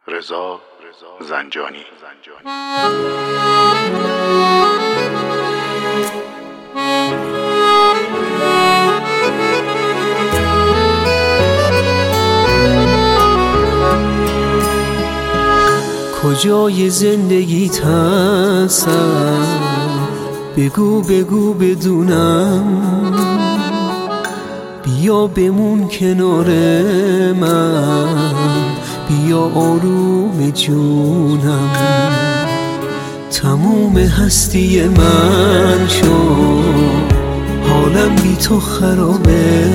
رضا زنجانی. کجای زندگیت هستم؟ بگو بگو بدونم، بیا بمون کنار من، بیا آروم جونم. تموم هستی من شد، حالم بی تو خرابه،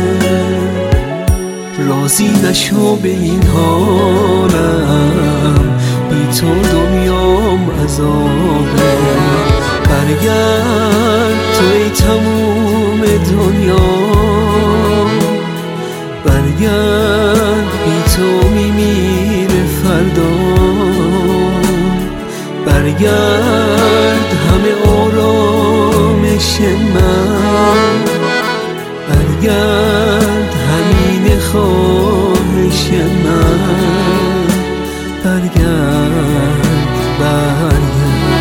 راضی نشو به این حالم، بی تو دنیام عذابه. برگرد توی تموم دنیا، برگرد بی تو میمیره فردا. برگرد همه آرامش من، برگرد همین خواهش من. برگرد برگرد.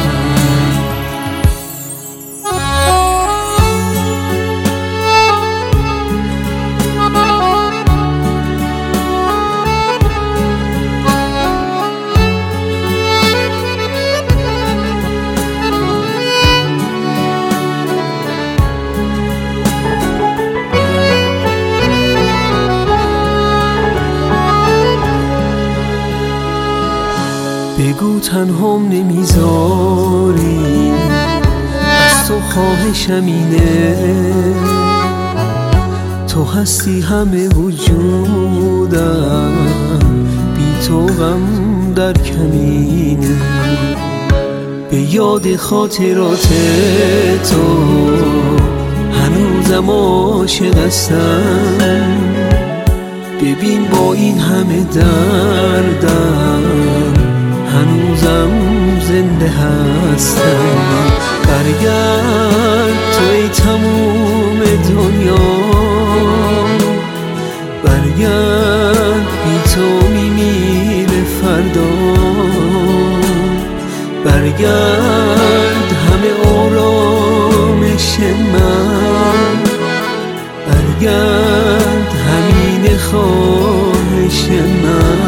بگو تنهام نمیذاری، از تو خواهشم اینه، تو هستی همه وجودم، بی تو غم در کمینه. به یاد خاطرات تو هنوزم عاشق هستم، ببین با این همه دردم هنوزم زنده هستم. برگرد توی تموم دنیا، برگرد بی تو میمیره فردا. برگرد همه آرامش من، برگرد همین خواهش من.